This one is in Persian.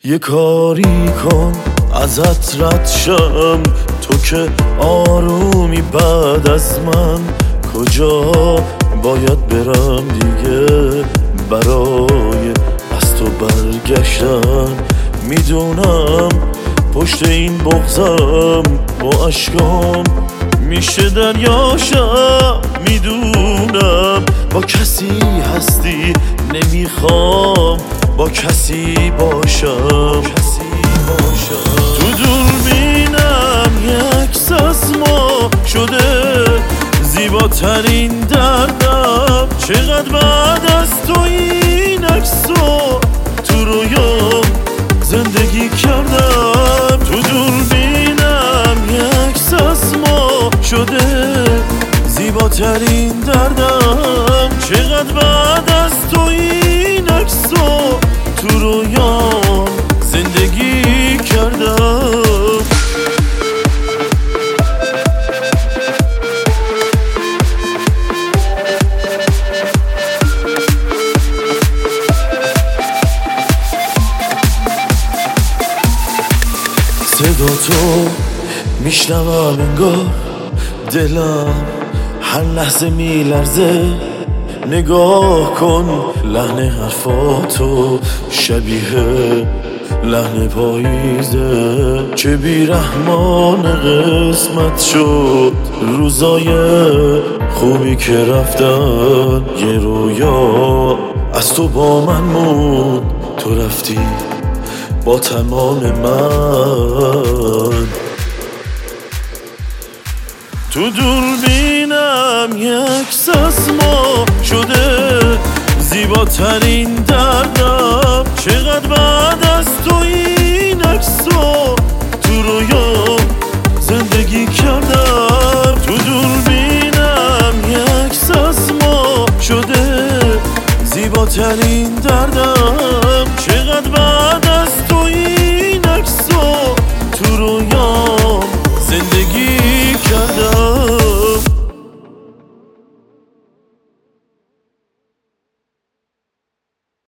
یه کاری کن ازت رد شم، تو که آرومی بعد از من. کجا باید برم دیگه برای از تو برگشتن؟ میدونم پشت این بغضم با اشکام میشه دریاشم. میدونم با کسی هستی، نمیخوام با کسی باشم. تو دوربینم یک از ما شده زیباترین دردم. چقدر بعد از تو این عکسو تو رویام زندگی کردم. تو دوربینم یک از ما شده زیباترین دردم. چقدر بعد از تو این عکسو تو رویام زندگی کردم. صدا تو میشنوم انگار دلم هر لحظه میلرزه. نگاه کن لحن حرفاتو شبیه لحن پاییزه. چه بیرحمان قسمت شد روزای خوبی که رفتن. یه رویا از تو با من موند، تو رفتی با تمام من. تو دوربینم یک از ما شده زیباترین دردم. چقدر بعد از تو این عکسو تو رویام زندگی کردم. تو دوربینم یک از ما شده زیباترین دردم. چقدر بعد از تو این عکسو تو رویام زندگی کردم.